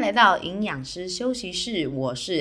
来到营养师休息室，我是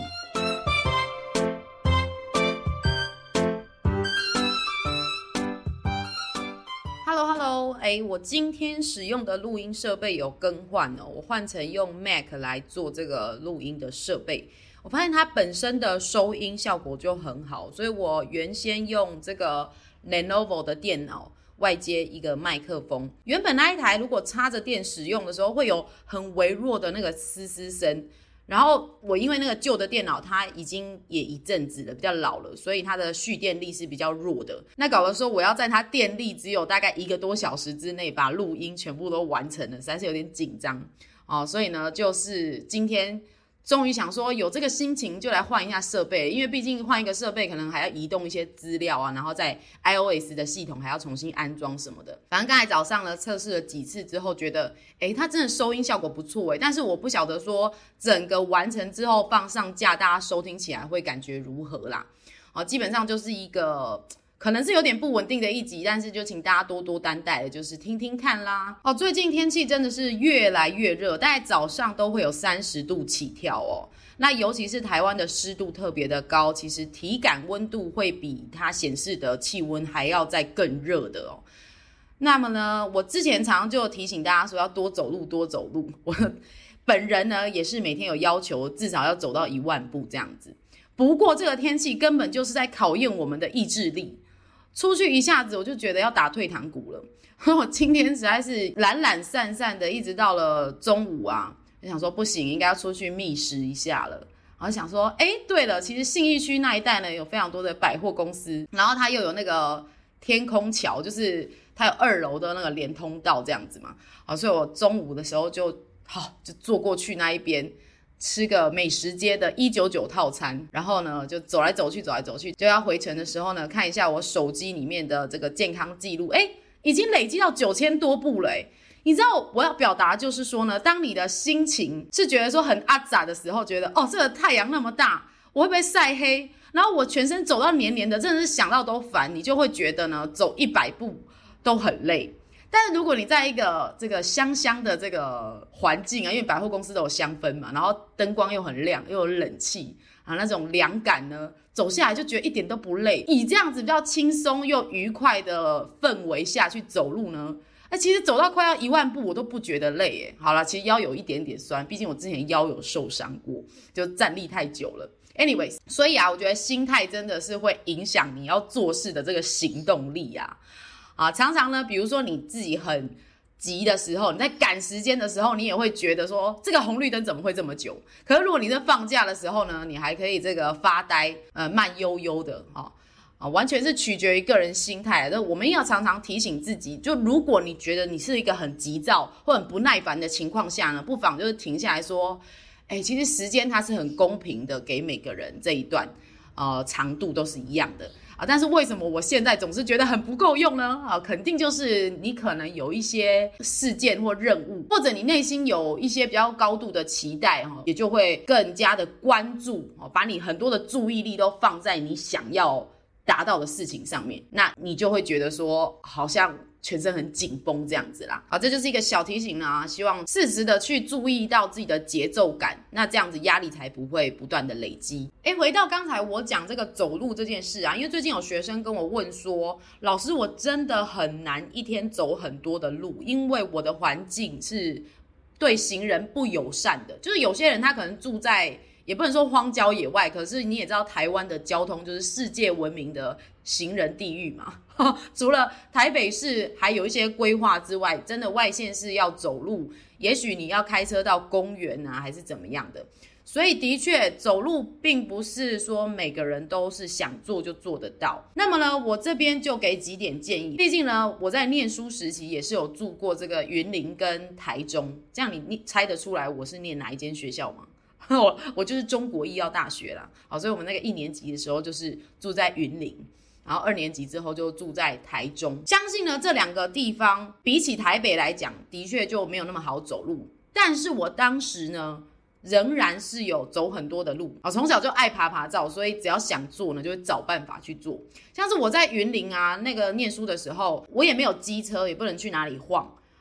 Abby。Hello， 我今天使用的录音设备有更换哦，我换成用 Mac 来做这个录音的设备。我发现它本身的收音效果就很好，所以我原先用这个 Lenovo 的电脑外接一个麦克风，原本那一台如果插着电使用的时候会有很微弱的那个嘶嘶声，然后我因为那个旧的电脑它已经也一阵子了，比较老了，所以它的蓄电力是比较弱的，那搞得说我要在它电力只有大概1个多小时之内把录音全部都完成了，实在是有点紧张所以呢就是今天终于想说有这个心情就来换一下设备，因为毕竟换一个设备可能还要移动一些资料啊，然后在 iOS 的系统还要重新安装什么的。反正刚才早上呢测试了几次之后觉得它真的收音效果不错但是我不晓得说整个完成之后放上架大家收听起来会感觉如何啦。基本上就是一个可能是有点不稳定的一集，但是就请大家多多担待，就是听听看啦。最近天气真的是越来越热，大概早上都会有30度起跳那尤其是台湾的湿度特别的高，其实体感温度会比它显示的气温还要再更热的那么呢，我之前常常就提醒大家说要多走路多走路，我本人呢也是每天有要求至少要走到1万步这样子。不过这个天气根本就是在考验我们的意志力，出去一下子我就觉得要打退堂鼓了。我今天实在是懒懒散散的，一直到了中午就想说不行，应该要出去觅食一下了。然后想说对了，其实信义区那一带呢有非常多的百货公司，然后它又有那个天空桥，就是它有2楼的那个连通道这样子嘛。所以我中午的时候就坐过去那一边吃个美食街的199套餐，然后呢就走来走去，就要回程的时候呢看一下我手机里面的这个健康记录，已经累积到9000多步了你知道我要表达就是说呢，当你的心情是觉得说很阿杂的时候，觉得这个太阳那么大，我会不会晒黑，然后我全身走到黏黏的，真的是想到都烦，你就会觉得呢走100步都很累。但是如果你在一个这个香香的这个环境因为百货公司都有香氛嘛，然后灯光又很亮，又有冷气那种凉感呢，走下来就觉得一点都不累。以这样子比较轻松又愉快的氛围下去走路呢，其实走到快要1万步我都不觉得累好啦，其实腰有一点点酸，毕竟我之前腰有受伤过，就站立太久了。anyways， 所以我觉得心态真的是会影响你要做事的这个行动力常常呢比如说你自己很急的时候，你在赶时间的时候，你也会觉得说这个红绿灯怎么会这么久，可是如果你在放假的时候呢，你还可以这个发呆慢悠悠的完全是取决于个人心态我们要常常提醒自己，就如果你觉得你是一个很急躁或很不耐烦的情况下呢，不妨就是停下来说其实时间它是很公平的，给每个人这一段长度都是一样的但是为什么我现在总是觉得很不够用呢肯定就是你可能有一些事件或任务，或者你内心有一些比较高度的期待也就会更加的关注把你很多的注意力都放在你想要达到的事情上面，那你就会觉得说好像全身很紧绷这样子啦这就是一个小提醒希望适时的去注意到自己的节奏感，那这样子压力才不会不断的累积。回到刚才我讲这个走路这件事因为最近有学生跟我问说，老师我真的很难一天走很多的路，因为我的环境是对行人不友善的，就是有些人他可能住在也不能说荒郊野外，可是你也知道台湾的交通就是世界闻名的行人地狱嘛除了台北市还有一些规划之外，真的外县市要走路也许你要开车到公园还是怎么样的，所以的确走路并不是说每个人都是想做就做得到。那么呢我这边就给几点建议，毕竟呢我在念书时期也是有住过这个云林跟台中，这样你猜得出来我是念哪一间学校吗？我就是中国医药大学啦所以我们那个1年级的时候就是住在云林，然后2年级之后就住在台中。相信呢这2个地方比起台北来讲的确就没有那么好走路，但是我当时呢仍然是有走很多的路从小就爱爬照，所以只要想做呢就会找办法去做。像是我在云林那个念书的时候，我也没有机车，也不能去哪里晃，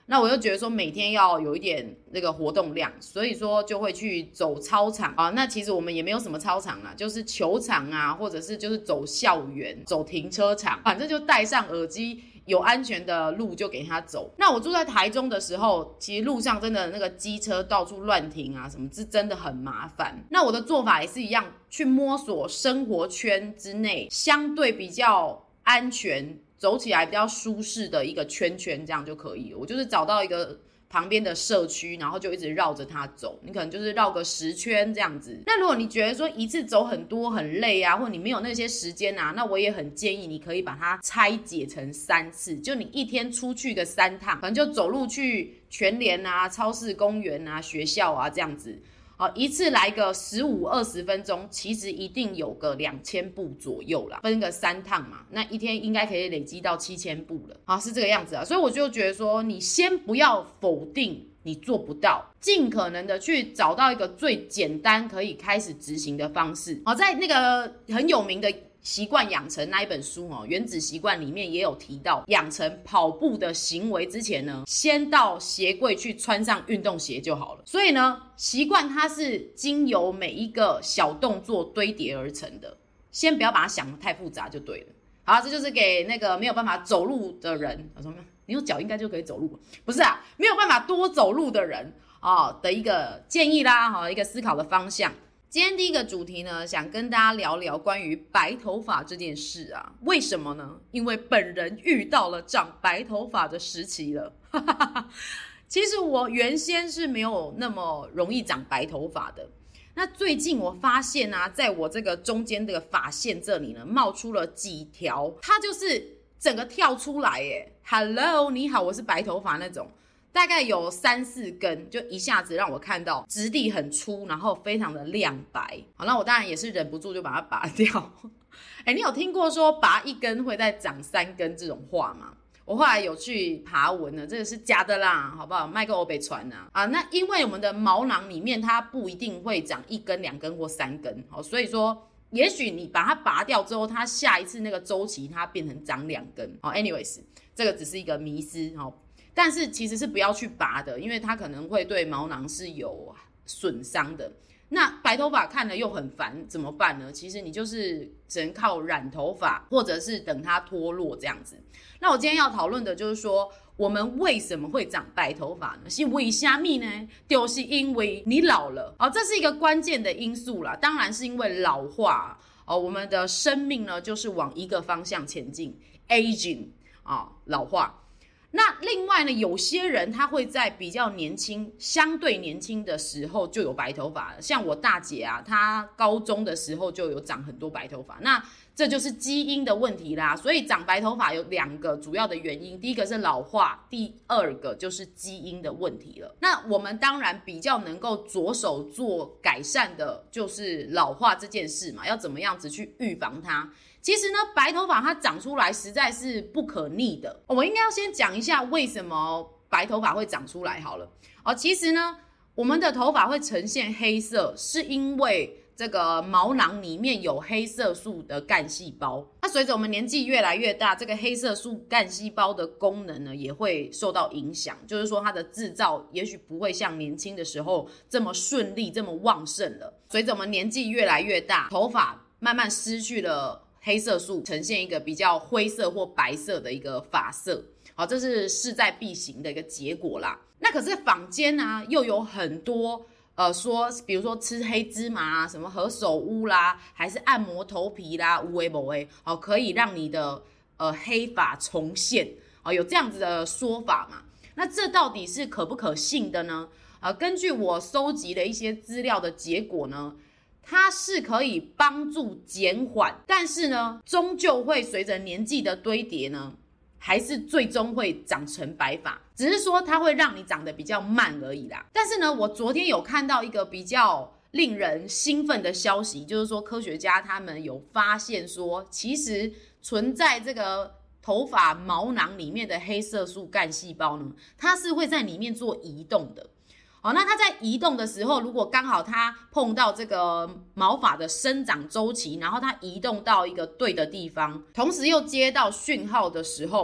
那我又觉得说每天要有一点那个活动量，所以说就会去走操场啊。那其实我们也没有什么操场啦，就是球场啊，或者是就是走校园、走停车场，反正就戴上耳机，有安全的路就给他走。那我住在台中的时候，其实路上真的那个机车到处乱停啊，什么是真的很麻烦。那我的做法也是一样，去摸索生活圈之内相对比较安全，走起来比较舒适的一个圈圈，这样就可以了。我就是找到一个旁边的社区，然后就一直绕着它走，你可能就是绕个10圈这样子。那如果你觉得说一次走很多很累啊，或你没有那些时间啊，那我也很建议你可以把它拆解成3次，就你一天出去个3趟，可能就走路去全联啊、超市、公园啊、学校啊这样子。一次来个15-20分钟，其实一定有个2000步左右啦，分个3趟嘛，那一天应该可以累积到7000步了，是这个样子啊。所以我就觉得说，你先不要否定你做不到，尽可能的去找到一个最简单可以开始执行的方式。在那个很有名的习惯养成那一本书原子习惯里面也有提到，养成跑步的行为之前呢，先到鞋柜去穿上运动鞋就好了。所以呢，习惯它是经由每一个小动作堆叠而成的，先不要把它想得太复杂就对了。好，这就是给那个没有办法走路的人，我说你有脚应该就可以走路，不是啊，没有办法多走路的人的一个建议啦，一个思考的方向。今天第一个主题呢，想跟大家聊聊关于白头发这件事啊。为什么呢？因为本人遇到了长白头发的时期了。其实我原先是没有那么容易长白头发的。那最近我发现啊，在我这个中间这个发线这里呢，冒出了几条，它就是整个跳出来耶。Hello， 你好，我是白头发那种。大概有3-4根，就一下子让我看到质地很粗，然后非常的亮白。好，那我当然也是忍不住就把它拔掉。你有听过说拔1根会再长3根这种话吗？我后来有去爬文了，这个是假的啦，好不好？麦克欧北传啊。那因为我们的毛囊里面它不一定会长1根、2根或3根，所以说也许你把它拔掉之后，它下一次那个周期它变成长2根。anyways， 这个只是一个迷思。但是其实是不要去拔的，因为它可能会对毛囊是有损伤的。那白头发看了又很烦，怎么办呢？其实你就是只能靠染头发，或者是等它脱落这样子。那我今天要讨论的就是说，我们为什么会长白头发呢？是为什么呢？就是因为你老了这是一个关键的因素啦。当然是因为老化我们的生命呢就是往一个方向前进 ，aging 老化。那另外呢，有些人他会在比较年轻、相对年轻的时候就有白头发了，像我大姐啊，她高中的时候就有长很多白头发，那这就是基因的问题啦。所以长白头发有2个主要的原因，第一个是老化，第2个就是基因的问题了。那我们当然比较能够着手做改善的就是老化这件事嘛，要怎么样子去预防它。其实呢，白头发它长出来实在是不可逆的。我应该要先讲一下为什么白头发会长出来好了。其实呢，我们的头发会呈现黑色，是因为这个毛囊里面有黑色素的干细胞。那随着我们年纪越来越大，这个黑色素干细胞的功能呢也会受到影响，就是说它的制造也许不会像年轻的时候这么顺利、这么旺盛了。随着我们年纪越来越大，头发慢慢失去了黑色素，呈现一个比较灰色或白色的一个发色。好，这是势在必行的一个结果啦。那可是坊间啊，又有很多说，比如说吃黑芝麻什么何首乌啦，还是按摩头皮啦，有的没的可以让你的黑发重现有这样子的说法嘛？那这到底是可不可信的呢？根据我收集的一些资料的结果呢，它是可以帮助减缓，但是呢，终究会随着年纪的堆叠呢，还是最终会长成白发，只是说它会让你长得比较慢而已啦。但是呢，我昨天有看到一个比较令人兴奋的消息，就是说科学家他们有发现说，其实存在这个头发毛囊里面的黑色素干细胞呢，它是会在里面做移动的。那它在移动的时候，如果刚好它碰到这个毛发的生长周期，然后它移动到一个对的地方，同时又接到讯号的时候，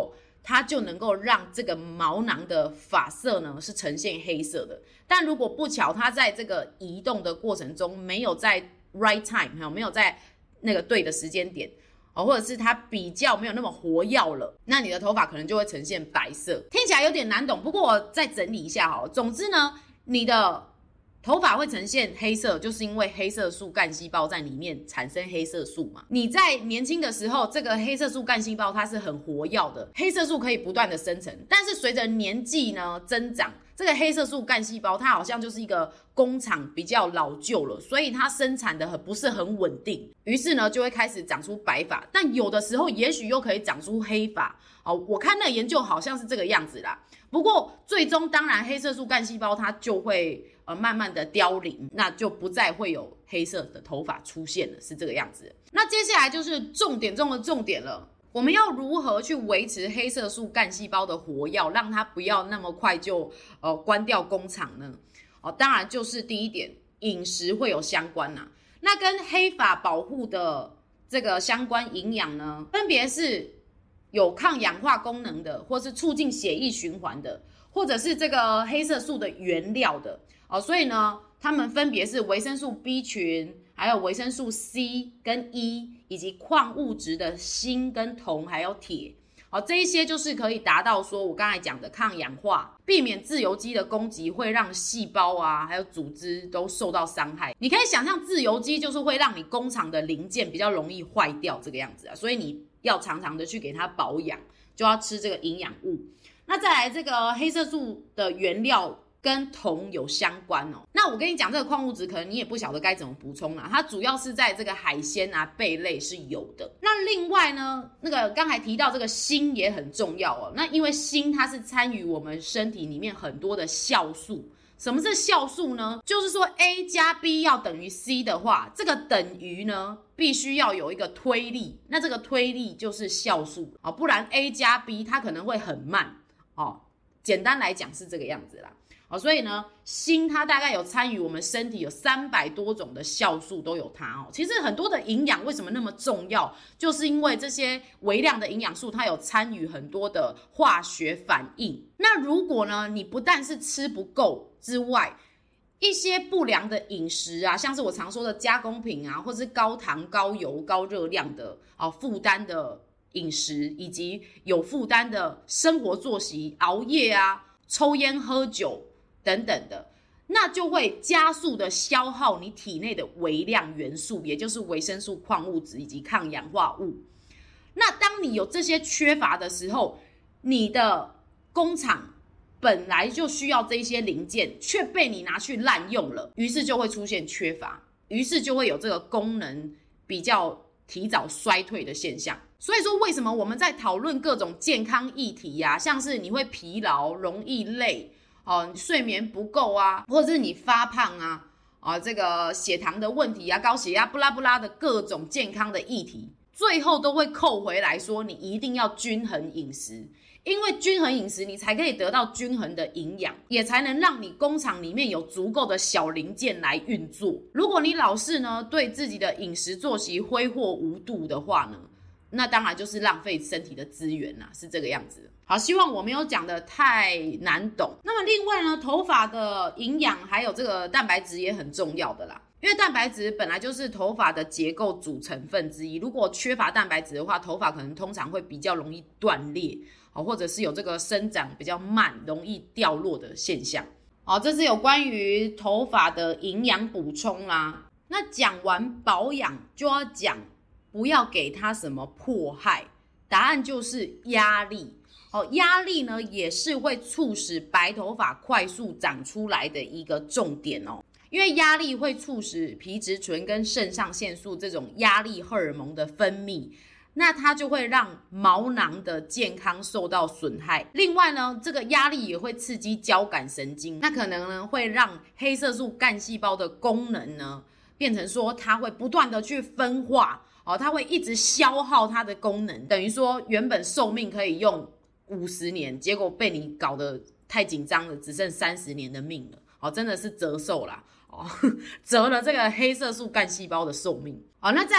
它就能够让这个毛囊的发色呢是呈现黑色的。但如果不巧它在这个移动的过程中没有在 right time， 没有在那个对的时间点，或者是它比较没有那么活跃了，那你的头发可能就会呈现白色。听起来有点难懂，不过我再整理一下好了。总之呢，你的头发会呈现黑色，就是因为黑色素干细胞在里面产生黑色素嘛。你在年轻的时候，这个黑色素干细胞它是很活跃的，黑色素可以不断的生成。但是随着年纪呢增长，这个黑色素干细胞它好像就是一个工厂比较老旧了，所以它生产的不是很稳定，于是呢就会开始长出白发，但有的时候也许又可以长出黑发。我看那个研究好像是这个样子啦。不过最终当然黑色素干细胞它就会慢慢的凋零，那就不再会有黑色的头发出现了，是这个样子。那接下来就是重点中的重点了，我们要如何去维持黑色素干细胞的活跃，让它不要那么快就关掉工厂呢？当然就是第一点，饮食会有相关啦。那跟黑发保护的这个相关营养呢，分别是有抗氧化功能的，或是促进血液循环的，或者是这个黑色素的原料的。所以呢，它们分别是维生素 B 群，还有维生素 C 跟 E， 以及矿物质的锌跟铜还有铁。这一些就是可以达到说我刚才讲的抗氧化，避免自由基的攻击会让细胞啊还有组织都受到伤害。你可以想象自由基就是会让你工厂的零件比较容易坏掉这个样子啊，所以你要常常的去给它保养，就要吃这个营养物。那再来这个黑色素的原料跟铜有相关那我跟你讲这个矿物质可能你也不晓得该怎么补充啦，它主要是在这个海鲜啊贝类是有的。那另外呢，那个刚才提到这个锌也很重要那因为锌它是参与我们身体里面很多的酵素。什么是酵素呢？就是说 A 加 B 要等于 C 的话，这个等于呢必须要有一个推力，那这个推力就是酵素不然 A 加 B 它可能会很慢简单来讲是这个样子啦所以呢，锌它大概有参与我们身体有300多种的酵素都有它其实很多的营养为什么那么重要，就是因为这些微量的营养素它有参与很多的化学反应。那如果呢，你不但是吃不够之外，一些不良的饮食啊，像是我常说的加工品啊，或是高糖高油高热量的负担的饮食，以及有负担的生活作息，熬夜啊抽烟喝酒等等的，那就会加速的消耗你体内的微量元素，也就是维生素、矿物质以及抗氧化物。那当你有这些缺乏的时候，你的工厂本来就需要这些零件，却被你拿去滥用了，于是就会出现缺乏，于是就会有这个功能比较提早衰退的现象。所以说为什么我们在讨论各种健康议题啊，像是你会疲劳容易累睡眠不够啊，或者是你发胖啊这个血糖的问题啊，高血压不拉不拉的各种健康的议题，最后都会扣回来说你一定要均衡饮食，因为均衡饮食你才可以得到均衡的营养，也才能让你工厂里面有足够的小零件来运作。如果你老是呢对自己的饮食作息挥霍无度的话呢，那当然就是浪费身体的资源啦，是这个样子。好，希望我没有讲的太难懂。那么另外呢，头发的营养还有这个蛋白质也很重要的啦，因为蛋白质本来就是头发的结构组成分之一，如果缺乏蛋白质的话，头发可能通常会比较容易断裂或者是有这个生长比较慢容易掉落的现象这是有关于头发的营养补充啦。那讲完保养就要讲不要给它什么迫害，答案就是压力压力呢也是会促使白头发快速长出来的一个重点因为压力会促使皮质醇跟肾上腺素这种压力荷尔蒙的分泌，那它就会让毛囊的健康受到损害。另外呢，这个压力也会刺激交感神经，那可能呢会让黑色素干细胞的功能呢变成说它会不断的去分化它会一直消耗它的功能，等于说原本寿命可以用50年，结果被你搞得太紧张了，只剩30年的命了真的是折寿啦折了这个黑色素干细胞的寿命那再来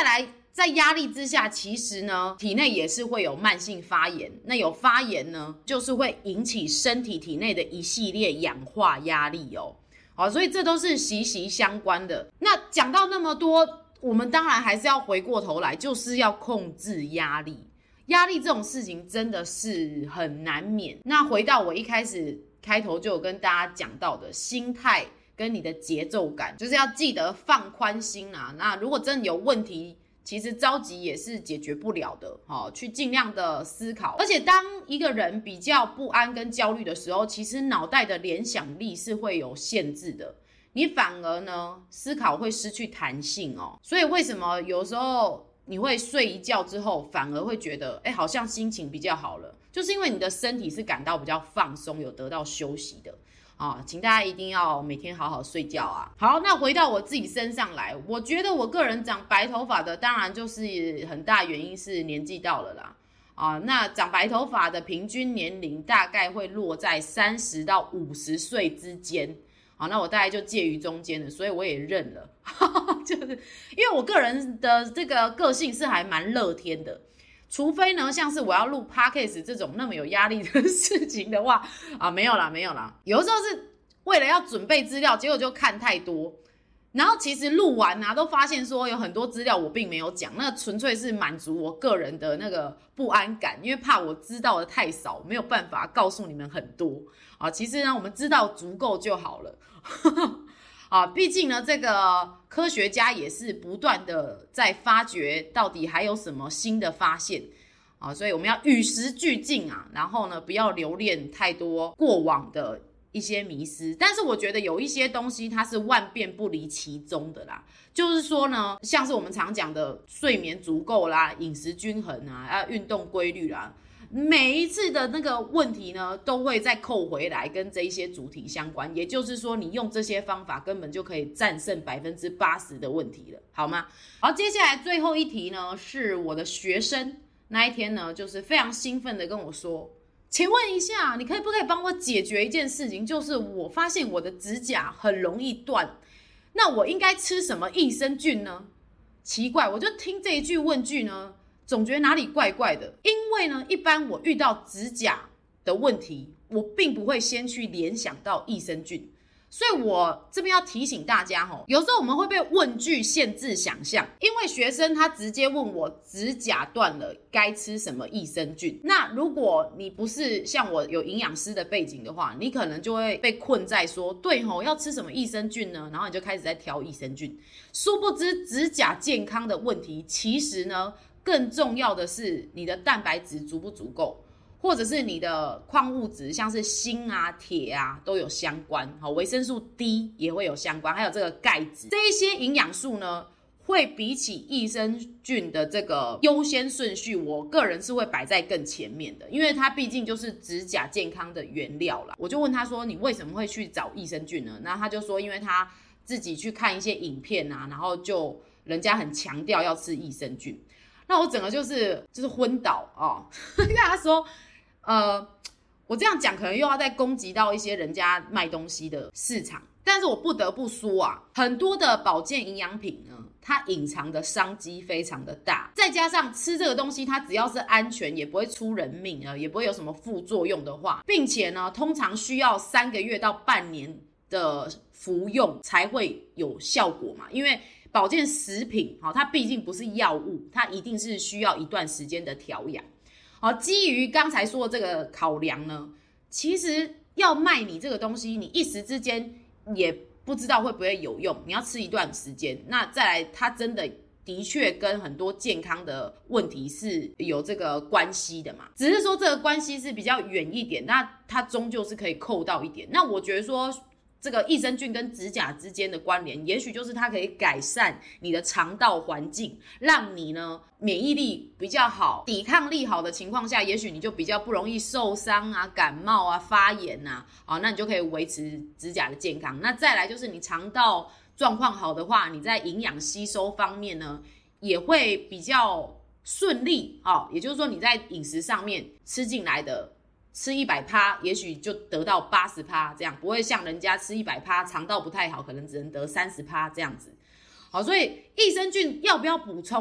在压力之下，其实呢，体内也是会有慢性发炎。那有发炎呢，就是会引起身体体内的一系列氧化压力哦。好，所以这都是息息相关的。那讲到那么多，我们当然还是要回过头来，就是要控制压力。压力这种事情真的是很难免。那回到我一开头就有跟大家讲到的心态跟你的节奏感，就是要记得放宽心啊。那如果真的有问题，其实着急也是解决不了的，去尽量的思考。而且当一个人比较不安跟焦虑的时候，其实脑袋的联想力是会有限制的，你反而呢思考会失去弹性哦。所以为什么有时候你会睡一觉之后反而会觉得好像心情比较好了，就是因为你的身体是感到比较放松，有得到休息的。请大家一定要每天好好睡觉啊。好，那回到我自己身上来，我觉得我个人长白头发的，当然就是很大原因是年纪到了啦。那长白头发的平均年龄大概会落在30到50岁之间。那我大概就介于中间了，所以我也认了。就是因为我个人的这个个性是还蛮乐天的。除非呢，像是我要录 podcast 这种那么有压力的事情的话，没有啦。有的时候是为了要准备资料，结果就看太多，然后其实录完都发现说有很多资料我并没有讲，那纯粹是满足我个人的那个不安感，因为怕我知道的太少，没有办法告诉你们很多其实呢，我们知道足够就好了。毕竟呢，这个科学家也是不断的在发掘到底还有什么新的发现所以我们要与时俱进然后呢，不要留恋太多过往的一些迷思。但是我觉得有一些东西它是万变不离其宗的啦，就是说呢，像是我们常讲的睡眠足够啦，饮食均衡运动规律啦，每一次的那个问题呢，都会再扣回来跟这一些主题相关，也就是说你用这些方法根本就可以战胜80%的问题了，好吗？好，接下来最后一题呢，是我的学生那一天呢，就是非常兴奋的跟我说，请问一下，你不可以帮我解决一件事情，就是我发现我的指甲很容易断，那我应该吃什么益生菌呢？奇怪，我就听这一句问句呢，总觉得哪里怪怪的。因为呢，一般我遇到指甲的问题，我并不会先去联想到益生菌，所以我这边要提醒大家有时候我们会被问句限制想象，因为学生他直接问我指甲断了该吃什么益生菌。那如果你不是像我有营养师的背景的话，你可能就会被困在说，对要吃什么益生菌呢？然后你就开始在挑益生菌，殊不知指甲健康的问题，其实呢更重要的是你的蛋白质足不足够，或者是你的矿物质，像是锌铁都有相关，维生素 D 也会有相关，还有这个钙质，这一些营养素呢，会比起益生菌的这个优先顺序，我个人是会摆在更前面的，因为它毕竟就是指甲健康的原料啦。我就问他说，你为什么会去找益生菌呢？那他就说，因为他自己去看一些影片然后就人家很强调要吃益生菌。那我整个就是昏倒跟他说我这样讲可能又要再攻击到一些人家卖东西的市场，但是我不得不说很多的保健营养品呢，它隐藏的商机非常的大，再加上吃这个东西它只要是安全，也不会出人命也不会有什么副作用的话，并且呢通常需要3个月到半年的服用才会有效果嘛，因为保健食品它毕竟不是药物，它一定是需要一段时间的调养。基于刚才说的这个考量呢，其实要卖你这个东西，你一时之间也不知道会不会有用，你要吃一段时间。那再来，它真的确跟很多健康的问题是有这个关系的嘛，只是说这个关系是比较远一点，那它终究是可以扣到一点。那我觉得说这个益生菌跟指甲之间的关联，也许就是它可以改善你的肠道环境，让你呢免疫力比较好，抵抗力好的情况下，也许你就比较不容易受伤感冒发炎那你就可以维持指甲的健康。那再来就是你肠道状况好的话，你在营养吸收方面呢也会比较顺利也就是说你在饮食上面吃进来的吃100%也许就得到80%，这样不会像人家吃100%肠道不太好，可能只能得30%这样子。好，所以益生菌要不要补充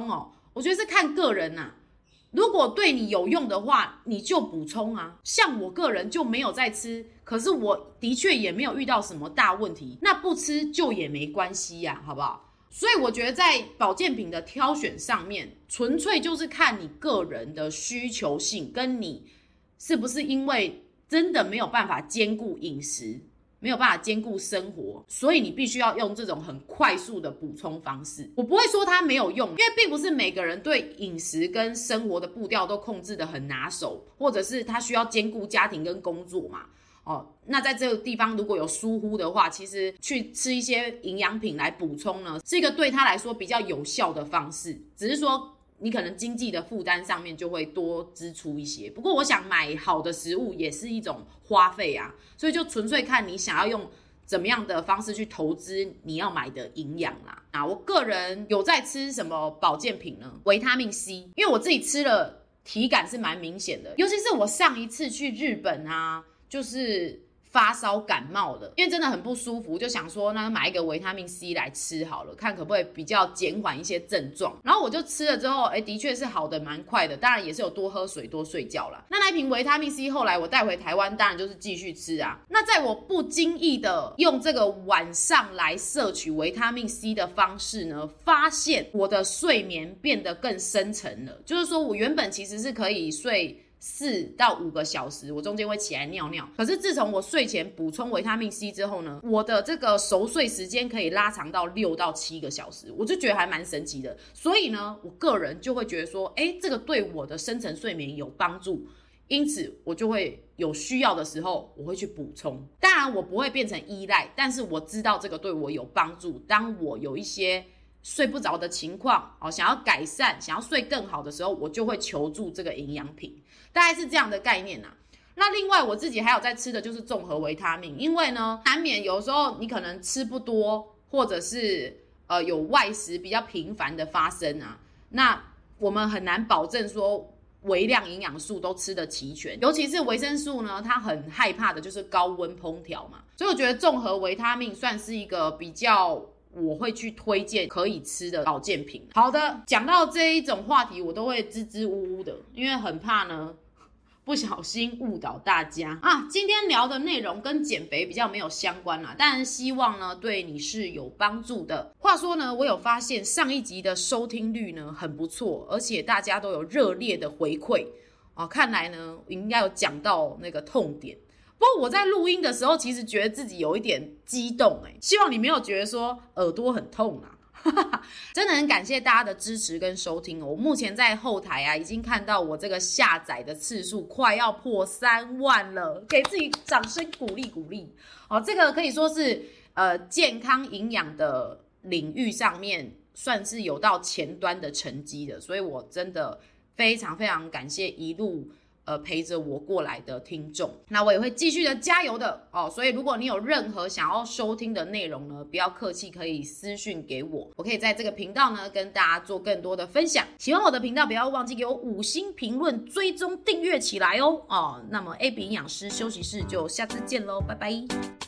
我觉得是看个人啊。如果对你有用的话，你就补充啊。像我个人就没有在吃，可是我的确也没有遇到什么大问题，那不吃就也没关系呀，好不好？所以我觉得在保健品的挑选上面，纯粹就是看你个人的需求性，跟你是不是因为真的没有办法兼顾饮食，没有办法兼顾生活，所以你必须要用这种很快速的补充方式。我不会说它没有用，因为并不是每个人对饮食跟生活的步调都控制得很拿手，或者是他需要兼顾家庭跟工作嘛。那在这个地方如果有疏忽的话，其实去吃一些营养品来补充呢，是一个对他来说比较有效的方式，只是说你可能经济的负担上面就会多支出一些。不过我想买好的食物也是一种花费啊，所以就纯粹看你想要用怎么样的方式去投资你要买的营养啦。我个人有在吃什么保健品呢？维他命 C， 因为我自己吃了体感是蛮明显的，尤其是我上一次去日本啊，就是发烧感冒的，因为真的很不舒服，就想说那买一个维他命 C 来吃好了，看可不可以比较减缓一些症状。然后我就吃了之后，的确是好的蛮快的，当然也是有多喝水多睡觉啦。那一瓶维他命 C 后来我带回台湾，当然就是继续吃啊。那在我不经意的用这个晚上来摄取维他命 C 的方式呢，发现我的睡眠变得更深沉了。就是说我原本其实是可以睡4到5个小时，我中间会起来尿尿。可是自从我睡前补充维他命 C 之后呢，我的这个熟睡时间可以拉长到6到7个小时，我就觉得还蛮神奇的。所以呢，我个人就会觉得说，这个对我的深层睡眠有帮助，因此我就会有需要的时候我会去补充。当然我不会变成依赖，但是我知道这个对我有帮助。当我有一些睡不着的情况，想要改善，想要睡更好的时候，我就会求助这个营养品，大概是这样的概念啊。那另外我自己还有在吃的就是综合维他命，因为呢难免有时候你可能吃不多，或者是有外食比较频繁的发生啊，那我们很难保证说微量营养素都吃得齐全，尤其是维生素呢，它很害怕的就是高温烹调嘛，所以我觉得综合维他命算是一个比较我会去推荐可以吃的保健品。好的，讲到这一种话题我都会支支吾吾的，因为很怕呢不小心误导大家啊。今天聊的内容跟减肥比较没有相关啦，但希望呢对你是有帮助的。话说呢，我有发现上一集的收听率呢很不错，而且大家都有热烈的回馈看来呢应该有讲到那个痛点。不过我在录音的时候其实觉得自己有一点激动希望你没有觉得说耳朵很痛啊真的很感谢大家的支持跟收听我目前在后台已经看到我这个下载的次数快要破3万了，给自己掌声鼓励鼓励这个可以说是健康营养的领域上面算是有到前端的成绩的，所以我真的非常非常感谢一路陪着我过来的听众，那我也会继续的加油的所以如果你有任何想要收听的内容呢，不要客气，可以私讯给我，我可以在这个频道呢跟大家做更多的分享。喜欢我的频道不要忘记给我5星评论，追踪订阅起来那么 AB 营养师休息室就下次见咯，拜拜。